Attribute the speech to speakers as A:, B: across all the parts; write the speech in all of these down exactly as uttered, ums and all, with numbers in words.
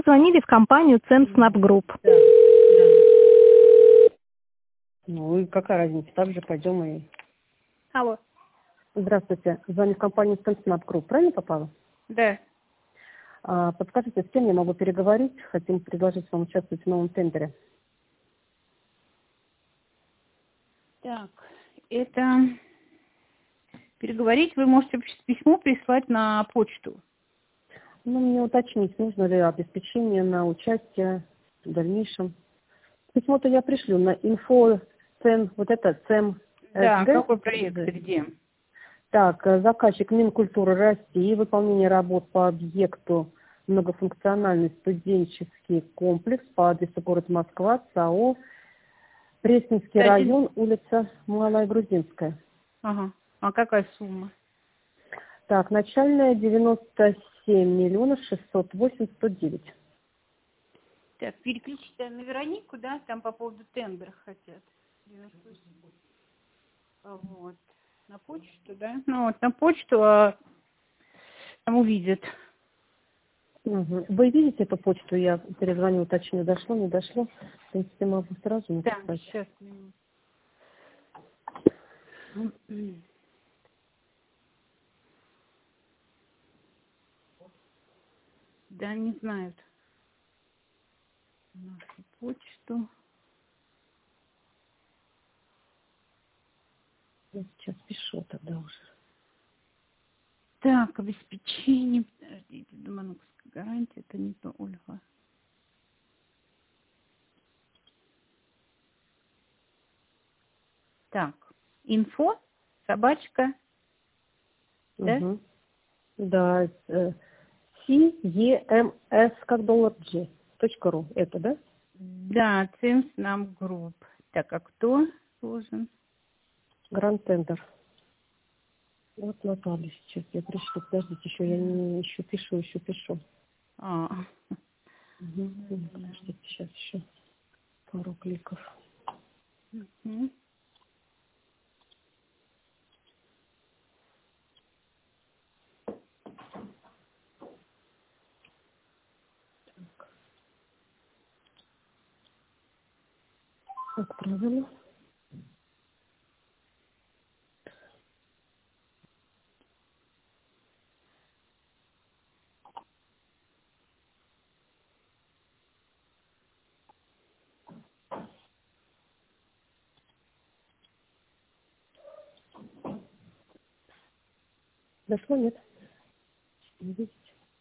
A: позвонили в компанию Ценснаб Групп.
B: Да, да. Ну и какая разница, так же пойдем и...
A: Алло.
B: Здравствуйте, звоню в компанию Ценснаб Групп, правильно попала?
A: Да.
B: А, подскажите, с кем я могу переговорить? Хотим предложить вам участвовать в новом тендере.
A: Так, это... Переговорить вы можете письмо прислать на почту.
B: Ну, мне уточнить, нужно ли обеспечение на участие в дальнейшем. Письмо-то я пришлю на инфо цен, вот это цем.
A: Да, какой проект, где?
B: Так, заказчик Минкультуры России, выполнение работ по объекту многофункциональный студенческий комплекс по адресу город Москва, САО, Пресненский
A: Да,
B: район, улица Малая Грузинская.
A: Ага. А какая сумма?
B: Так, начальная девяносто семь миллионов шестьсот восемь сто девять.
A: Так, переключите на Веронику, да, там по поводу тендера хотят. Вот. На почту, да? Ну вот, на почту, а там увидят.
B: Угу. Вы видите эту почту? Я перезвоню, уточню, дошло, не дошло. В принципе, могу сразу написать.
A: Да, сейчас. Да, не знают нашу почту.
B: Я сейчас пишу тогда уже.
A: Так, обеспечение. Подождите, Домановская гарантия, это не то, Ольга. Так, инфо, собачка, да?
B: Угу. Да, э, си и эм эс как доллар G точка ру, это, да?
A: Да, Ценснаб Групп. Так, а кто должен?
B: Гранд тендер. Вот Наталья сейчас, я пришлю, подождите, еще я не еще пишу, еще пишу.
A: А,
B: Угу. Подождите, сейчас еще пару кликов.
A: угу.
B: Отправила. Дошло, нет? Не видите?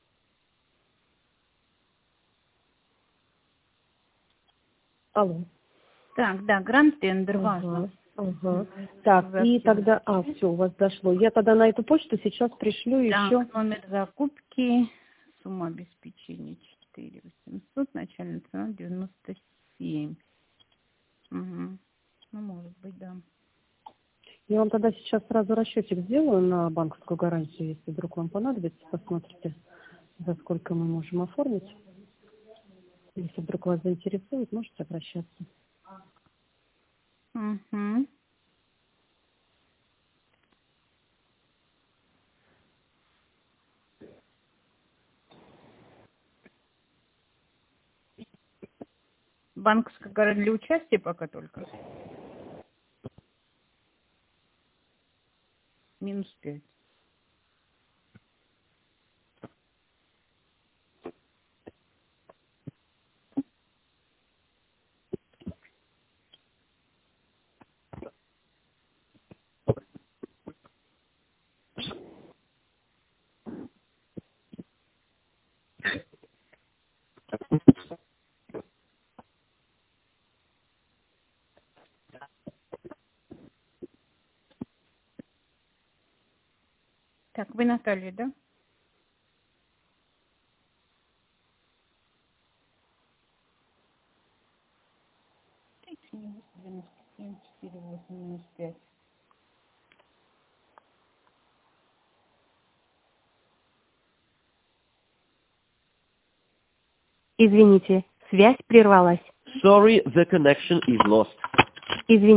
B: Алло.
A: Так, да, гранд тендер, важно.
B: Ага, ага. Так, и тогда, а, все, у вас дошло. Я тогда на эту почту сейчас пришлю еще.
A: Так, номер закупки, сумма обеспечения четыре тысячи восемьсот, начальная цена девяносто семь. Угу. Ну, может быть, да.
B: Я вам тогда сейчас сразу расчетик сделаю на банковскую гарантию, если вдруг вам понадобится, посмотрите, за сколько мы можем оформить. Если вдруг вас заинтересует, можете обращаться.
A: Угу. Банковская гарантия для участия пока только. Минус пять. Так, вы Наталья, да? девяносто семь, четыре, восемь, минус пять. Извините, связь прервалась.
C: Sorry, the connection is lost.
A: Извините.